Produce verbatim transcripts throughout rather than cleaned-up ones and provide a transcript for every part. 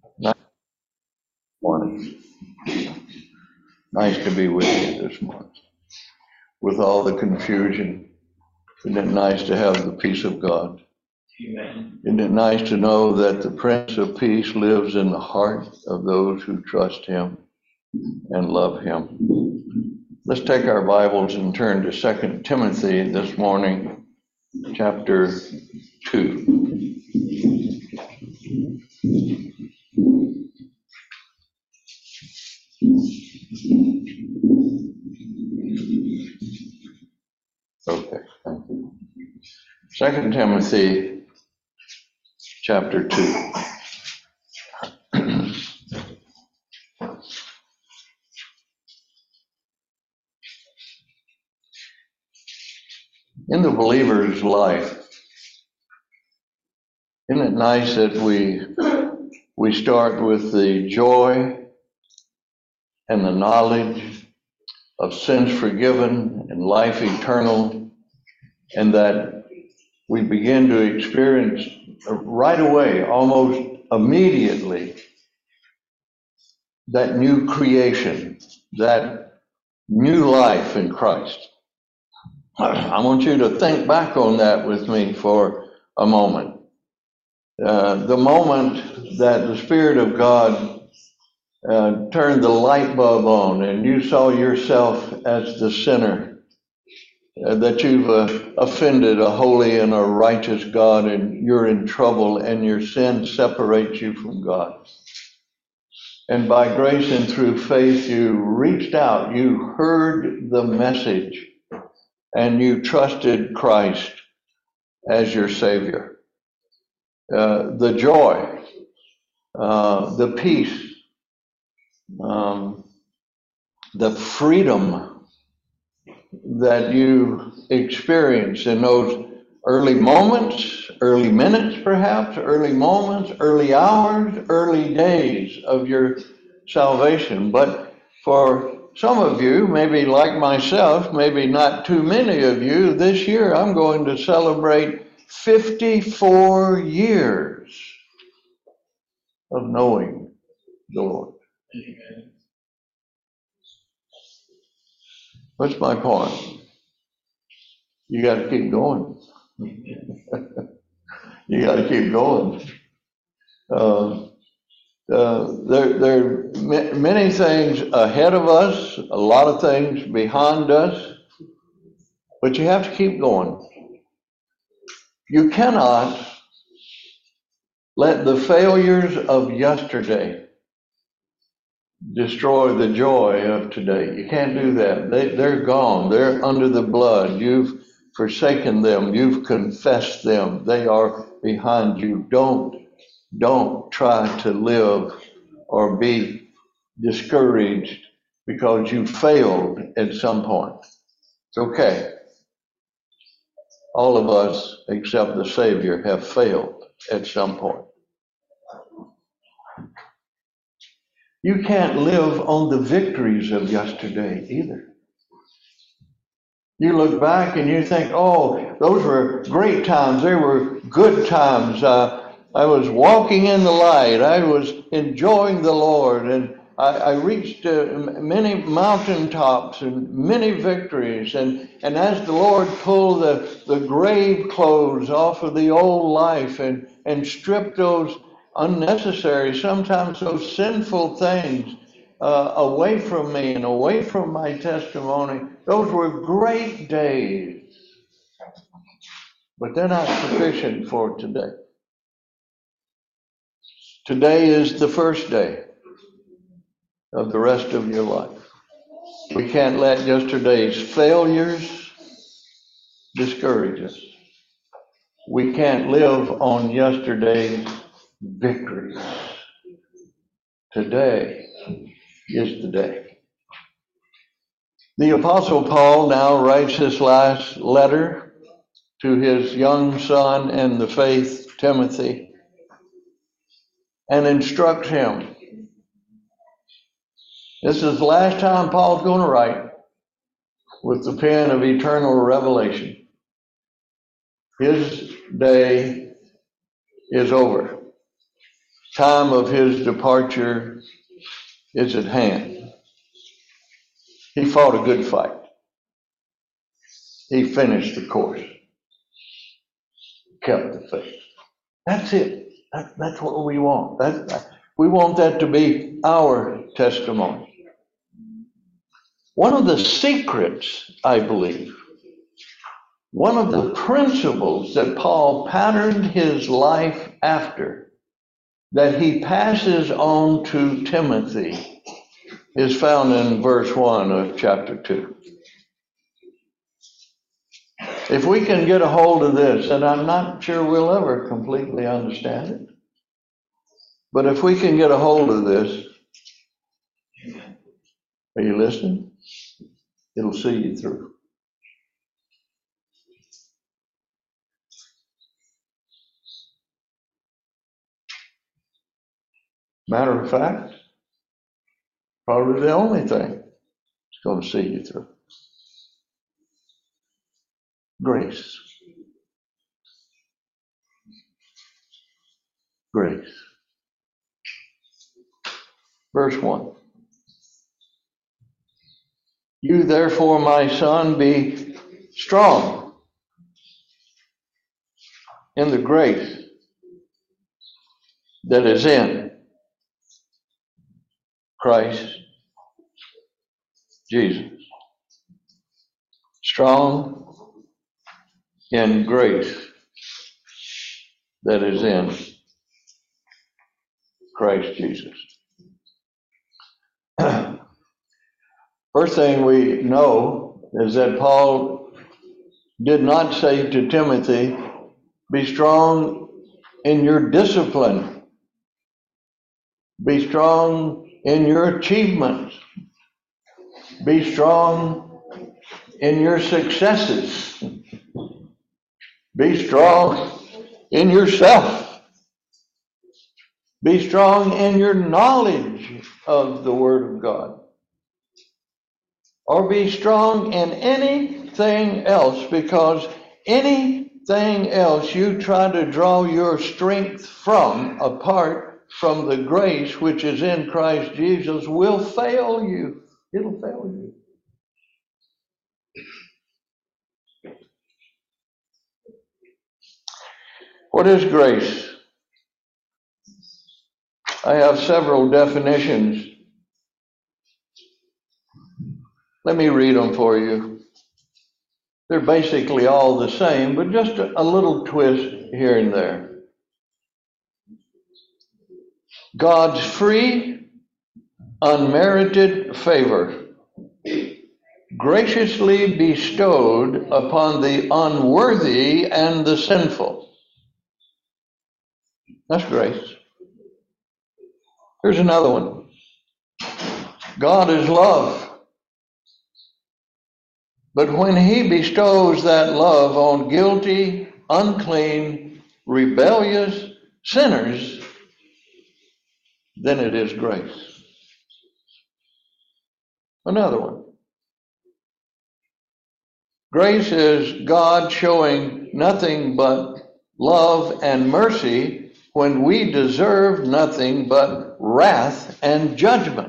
Nice morning. Nice to be with you this morning. With all the confusion, isn't it nice to have the peace of God? Amen. Isn't it nice to know that the Prince of Peace lives in the heart of those who trust him and love him? Let's take our Bibles and turn to Second Timothy this morning, chapter two. Okay, thank you. Second Timothy, chapter two. In the believer's life, isn't it nice that we we start with the joy and the knowledge of sins forgiven and life eternal, and that we begin to experience right away, almost immediately, that new creation, that new life in Christ. I want you to think back on that with me for a moment. Uh, the moment that the Spirit of God uh, turned the light bulb on and you saw yourself as the sinner, uh, that you've uh, offended a holy and a righteous God, and you're in trouble and your sin separates you from God. And by grace and through faith, you reached out, you heard the message, and you trusted Christ as your Savior. Uh, the joy, uh, the peace, um, the freedom that you experience in those early moments, early minutes perhaps, early moments, early hours, early days of your salvation. But for some of you, maybe like myself, maybe not too many of you, this year I'm going to celebrate fifty-four years of knowing the Lord. Amen. What's my point? You got to keep going. You got to keep going. Uh, uh, there, there are m- many things ahead of us, a lot of things behind us, but you have to keep going. You cannot let the failures of yesterday destroy the joy of today. You can't do that. They, they're gone. They're under the blood. You've forsaken them. You've confessed them. They are behind you. Don't, don't try to live or be discouraged because you failed at some point. It's okay. All of us, except the Savior, have failed at some point. You can't live on the victories of yesterday either. You look back and you think, oh, those were great times. They were good times. Uh, I was walking in the light. I was enjoying the Lord. And I, I reached uh, many mountaintops and many victories. And, and as the Lord pulled the, the grave clothes off of the old life and, and stripped those unnecessary, sometimes those sinful things uh, away from me and away from my testimony, those were great days. But they're not sufficient for today. Today is the first day of the rest of your life. We can't let yesterday's failures discourage us. We can't live on yesterday's victories. Today is the day. The Apostle Paul now writes his last letter to his young son in the faith, Timothy, and instructs him. This is the last time Paul's going to write with the pen of eternal revelation. His day is over. time of his departure is at hand. He fought a good fight. He finished the course, kept the faith. That's it. That, that's what we want. That, that, we want that to be our testimony. One of the secrets, I believe, one of the principles that Paul patterned his life after, that he passes on to Timothy, is found in verse one of chapter two. If we can get a hold of this, and I'm not sure we'll ever completely understand it, but if we can get a hold of this, are you listening? It'll see you through. Matter of fact, probably the only thing that's going to see you through. Grace. Grace. Verse one. You therefore, my son, be strong in the grace that is in Christ Jesus. Strong in grace that is in Christ Jesus. First thing we know is that Paul did not say to Timothy, be strong in your discipline. Be strong in your achievements. Be strong in your successes. Be strong in yourself. Be strong in your knowledge of the Word of God. Or be strong in anything else, because anything else you try to draw your strength from, apart from the grace which is in Christ Jesus, will fail you. It'll fail you. What is grace? I have several definitions. Let me read them for you. They're basically all the same, but just a, a little twist here and there. God's free, unmerited favor, graciously bestowed upon the unworthy and the sinful. That's grace. Here's another one. God is love. But when he bestows that love on guilty, unclean, rebellious sinners, then it is grace. Another one. Grace is God showing nothing but love and mercy when we deserve nothing but wrath and judgment.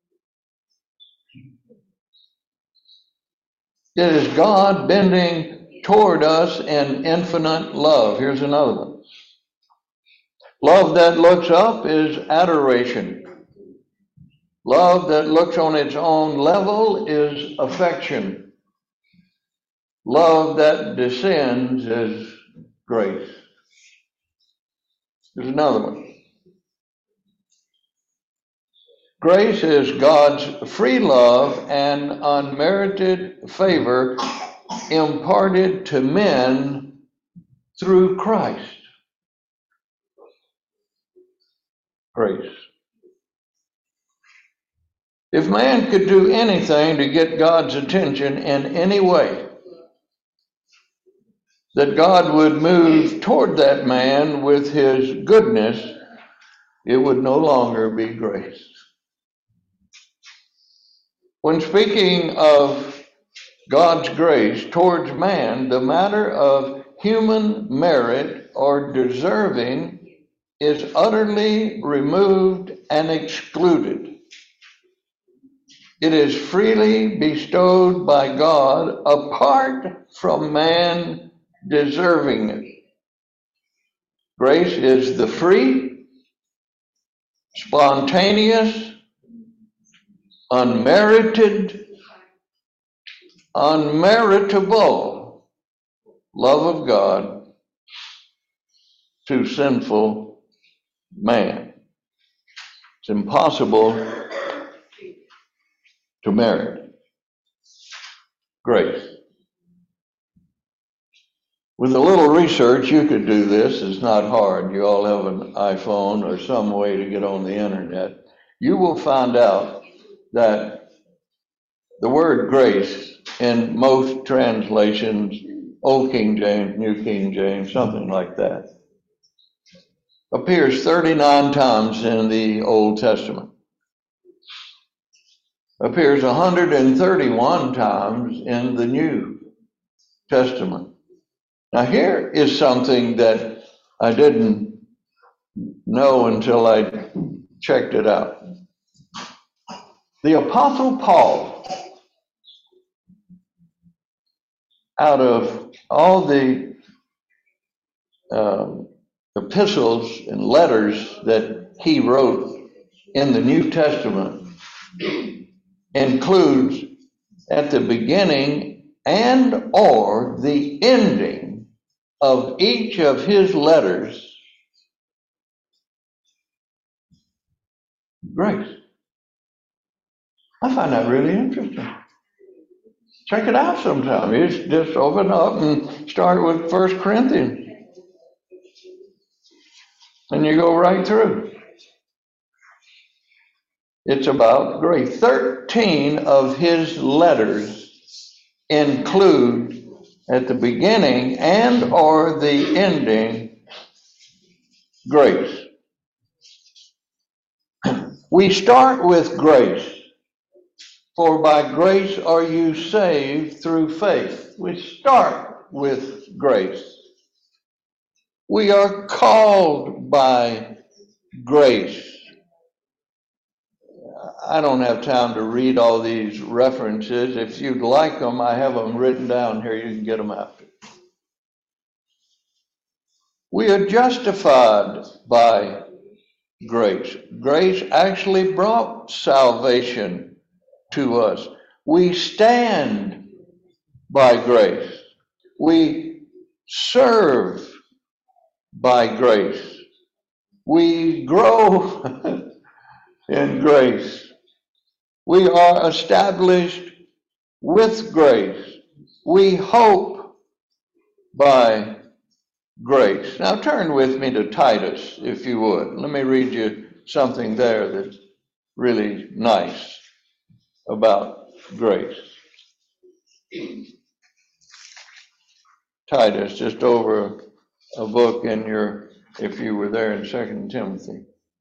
It is God bending toward us in infinite love. Here's another one. Love that looks up is adoration. Love that looks on its own level is affection. Love that descends is grace. Here's another one. Grace is God's free love and unmerited favor imparted to men through Christ. Grace. If man could do anything to get God's attention in any way, that God would move toward that man with his goodness, it would no longer be grace. When speaking of God's grace towards man, the matter of human merit or deserving is utterly removed and excluded. It is freely bestowed by God apart from man deserving it. Grace is the free, spontaneous, unmerited, unmeritable love of God to sinful man. It's impossible to merit grace. With a little research, you could do this. It's not hard. You all have an iPhone or some way to get on the internet. You will find out that the word grace in most translations, Old King James, New King James, something like that, appears thirty-nine times in the Old Testament. Appears one hundred thirty-one times in the New Testament. Now here is something that I didn't know until I checked it out. The Apostle Paul, out of all the um, epistles and letters that he wrote in the New Testament, includes at the beginning and or the ending of each of his letters grace. I find that really interesting. Check it out sometime. You just open up and start with First Corinthians. And you go right through. It's about grace. Thirteen of his letters include at the beginning and or the ending grace. We start with grace. For by grace are you saved through faith. We start with grace. We are called by grace. I don't have time to read all these references. If you'd like them, I have them written down here. You can get them after. We are justified by grace. Grace actually brought salvation to us. We stand by grace. We serve by grace. We grow in grace. We are established with grace. We hope by grace. Now turn with me to Titus, if you would. Let me read you something there that's really nice about grace. Titus, just over a book in your, if you were there in Second Timothy.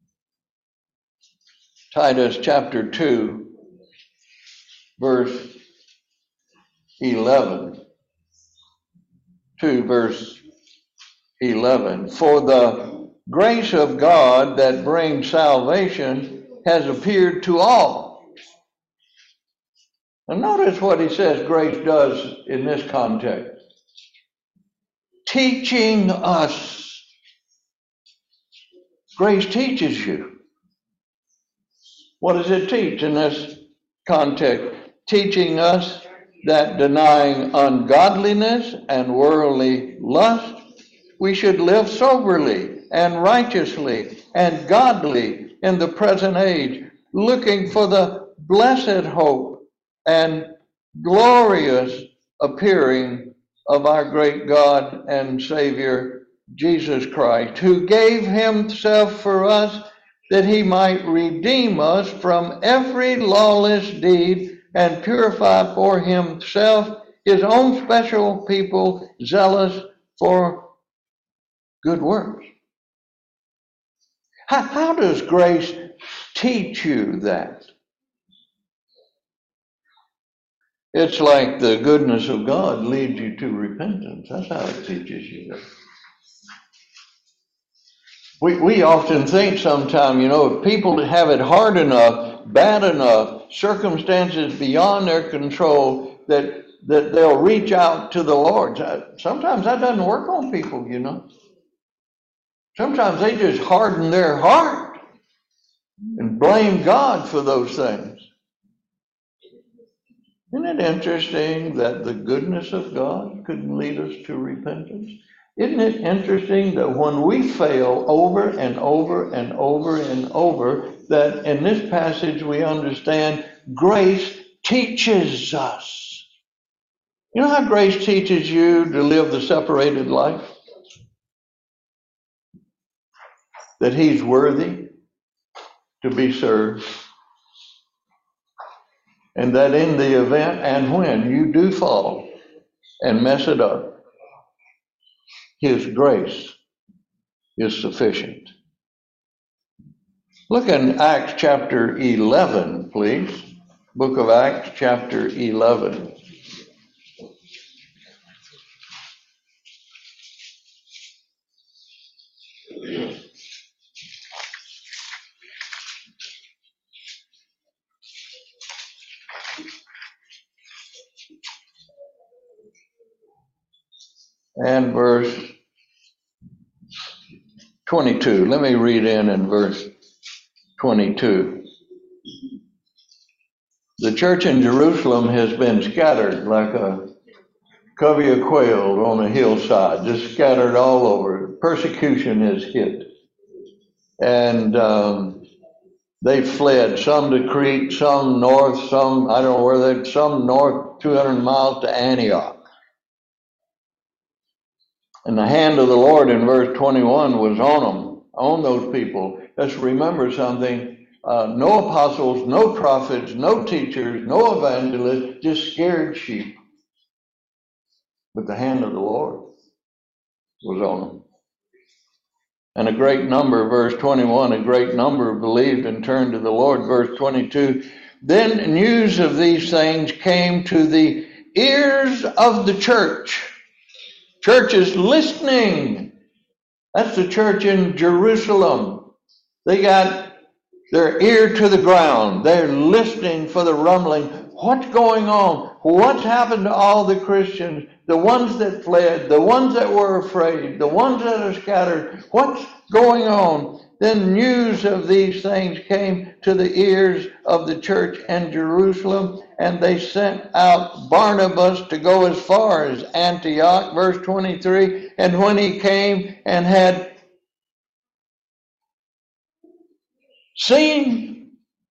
Titus chapter two, verse eleven. two, verse eleven. For the grace of God that brings salvation has appeared to all. And notice what he says grace does in this context. Teaching us. Grace teaches you. What does it teach in this context? Teaching us that denying ungodliness and worldly lust, we should live soberly and righteously and godly in the present age, looking for the blessed hope and glorious appearing of our great God and Savior, Jesus Christ, who gave himself for us that he might redeem us from every lawless deed and purify for himself his own special people, zealous for good works. How, how does grace teach you that? It's like the goodness of God leads you to repentance. That's how it teaches you that. We, we often think sometimes, you know, if people have it hard enough, bad enough, circumstances beyond their control, that, that they'll reach out to the Lord. Sometimes that doesn't work on people, you know. Sometimes they just harden their heart and blame God for those things. Isn't it interesting that the goodness of God could lead us to repentance? Isn't it interesting that when we fail over and over and over and over, that in this passage we understand grace teaches us. You know how grace teaches you to live the separated life? That he's worthy to be served. And that in the event and when you do fall and mess it up, his grace is sufficient. Look in Acts chapter eleven, please. Book of Acts chapter eleven. And verse twenty-two. Let me read in in verse twenty-two. The church in Jerusalem has been scattered like a covey of quail on a hillside, just scattered all over. Persecution has hit. And um, they fled, some to Crete, some north, some, I don't know where they, some north, two hundred miles to Antioch. And the hand of the Lord in verse twenty-one was on them, on those people. Let's remember something. Uh, no apostles, no prophets, no teachers, no evangelists, just scared sheep. But the hand of the Lord was on them. And a great number, verse twenty-one, a great number believed and turned to the Lord. Verse twenty-two, then news of these things came to the ears of the church. Church is listening. That's the church in Jerusalem. They got their ear to the ground. They're listening for the rumbling. What's going on? What's happened to all the Christians? The ones that fled, the ones that were afraid, the ones that are scattered. What's going on? Then news of these things came to the ears of the church in Jerusalem, and they sent out Barnabas to go as far as Antioch, verse twenty-three. And when he came and had seen,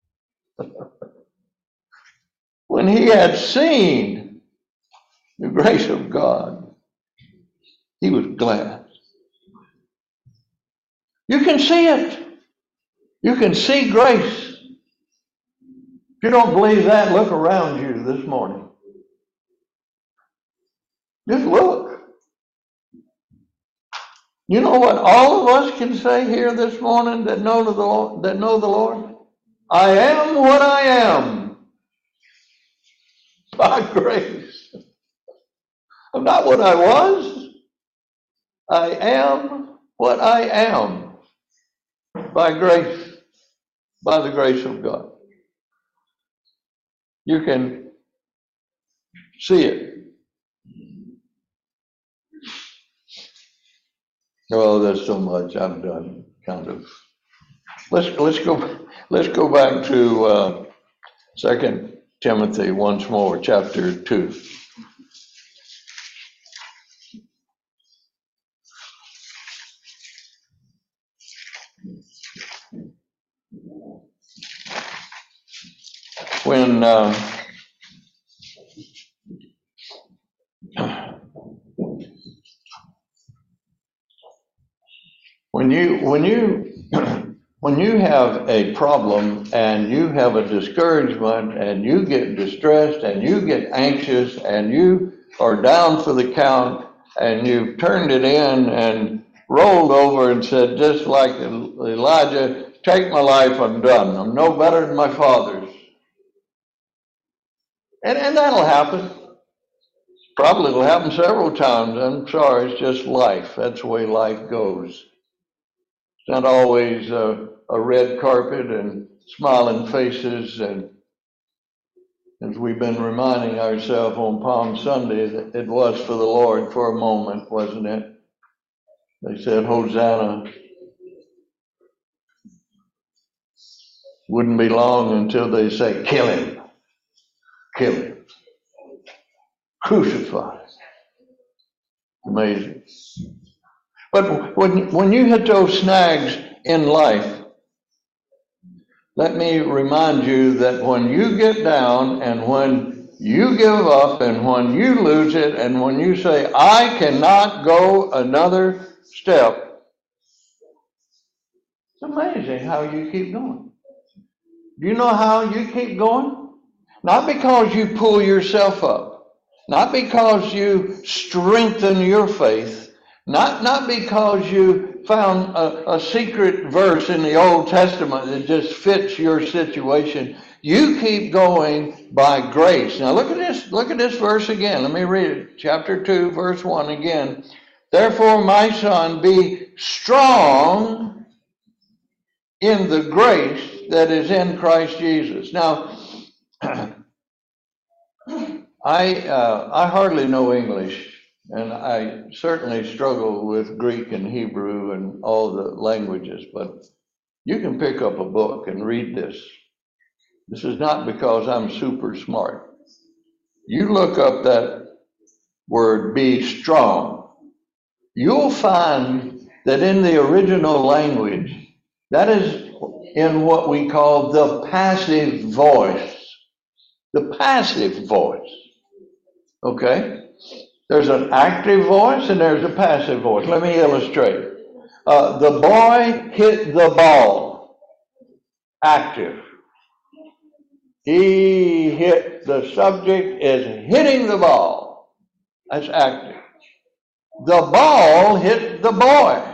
when he had seen the grace of God, he was glad. You can see it. You can see grace. If you don't believe that, look around you this morning. Just look. You know what all of us can say here this morning that know the Lord, that know the Lord? I am what I am by grace. I'm not what I was. I am what I am by grace, by the grace of God. You can see it. Oh, there's so much I've done. Kind of. Let's let's go. Let's go back to uh, Second Timothy once more, chapter two. When uh, when you when you when you have a problem and you have a discouragement and you get distressed and you get anxious and you are down for the count and you've turned it in and rolled over and said, just like Elijah, take my life, I'm done. I'm no better than my father's. And, and that'll happen. Probably it'll happen several times. I'm sorry, it's just life. That's the way life goes. It's not always a, a red carpet and smiling faces. And as we've been reminding ourselves on Palm Sunday, that it was for the Lord for a moment, wasn't it? They said, Hosanna. Wouldn't be long until they say, kill him, kill him, crucify. Amazing. But when, when you hit those snags in life, let me remind you that when you get down and when you give up and when you lose it and when you say, I cannot go another step, it's amazing how you keep going. Do you know how you keep going? Not because you pull yourself up, not because you strengthen your faith, not, not because you found a, a secret verse in the Old Testament that just fits your situation. You keep going by grace. Now look at this, look at this verse again. Let me read it. Chapter two, verse one again. Therefore, my son, be strong in the grace that is in Christ Jesus. Now, I uh, I hardly know English, and I certainly struggle with Greek and Hebrew and all the languages, but you can pick up a book and read this. This is not because I'm super smart. You look up that word, be strong. You'll find that in the original language, that is in what we call the passive voice. The passive voice. Okay? There's an active voice and there's a passive voice. Let me illustrate. Uh, the boy hit the ball. Active. He hit, the subject is hitting the ball. That's active. The ball hit the boy.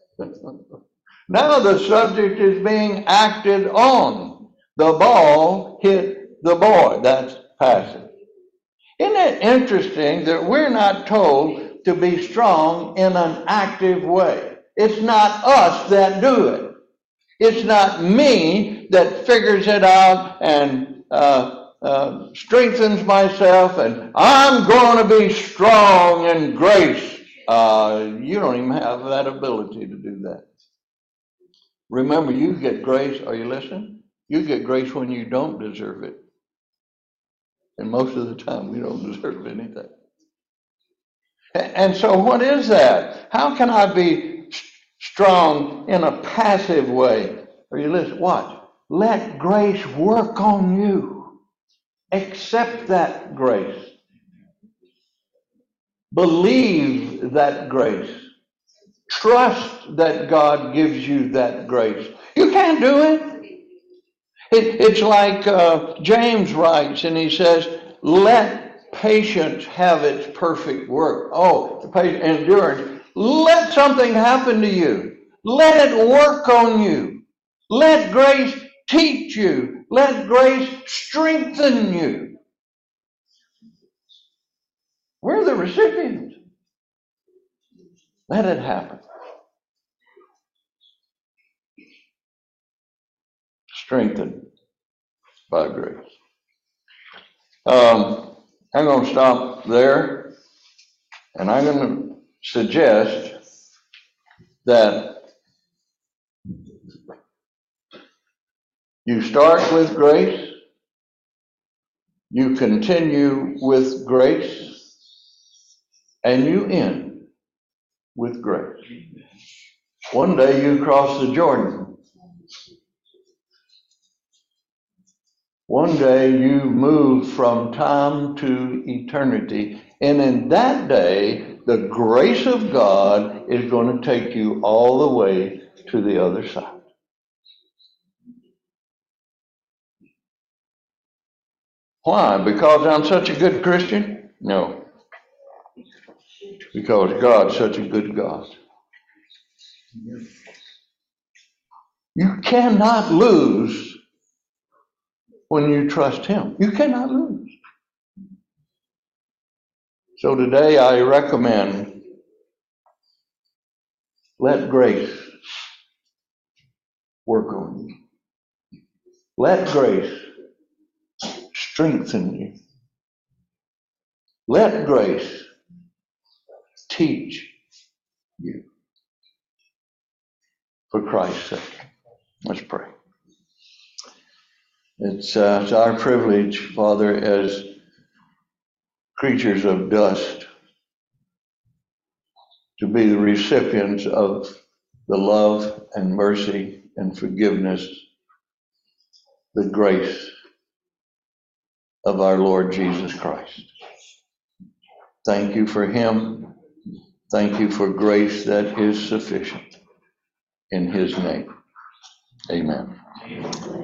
Now the subject is being acted on. The ball hit the boy. That's passive. Isn't it interesting that we're not told to be strong in an active way? It's not us that do it. It's not me that figures it out and uh, uh, strengthens myself and I'm going to be strong in grace. Uh, you don't even have that ability to do that. Remember, you get grace. Are you listening? You get grace when you don't deserve it. And most of the time, we don't deserve anything. And so what is that? How can I be strong in a passive way? Are you listening? Watch. Let grace work on you. Accept that grace. Believe that grace. Trust that God gives you that grace. You can't do it. it it's like uh, James writes, and he says, let patience have its perfect work. Oh, endurance. Let something happen to you. Let it work on you. Let grace teach you. Let grace strengthen you. We're the recipients. Let it happen. Strengthened by grace. Um, I'm going to stop there, and I'm going to suggest that you start with grace, you continue with grace, and you end with grace. One day you cross the Jordan. One day you move from time to eternity. And in that day, the grace of God is going to take you all the way to the other side. Why? Because I'm such a good Christian? No. Because God's such a good God. You cannot lose when you trust Him. You cannot lose. So today I recommend, let grace work on you. Let grace strengthen you. Let grace teach you. For Christ's sake. Let's pray. It's, uh, it's our privilege, Father, as creatures of dust, to be the recipients of the love and mercy and forgiveness, the grace of our Lord Jesus Christ. Thank you for him. Thank you for grace that is sufficient. In his name, amen.